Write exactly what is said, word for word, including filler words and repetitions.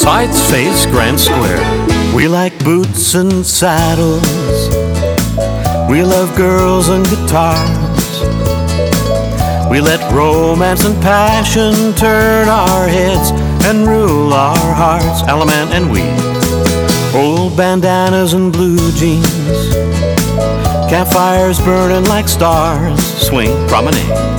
Sights face Grand Square. We like boots and saddles. We love girls and guitars. We let romance and passion turn our heads and rule our hearts. Alaman and we, old bandanas and blue jeans, campfires burning like stars, swing promenade.